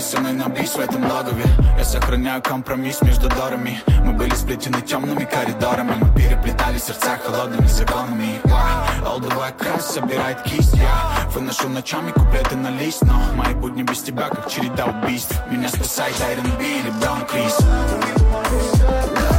Давай со мной на бис в этом логове. Я сохраняю компромисс между дорами. Мы были сплетены темными коридорами. Мы переплетали сердца холодными законами. Олдовая крась собирает кисть. Я выношу ночами куплеты на лист. Но мои будни без тебя как череда убийств. Меня спасает R&B или Brown Крис.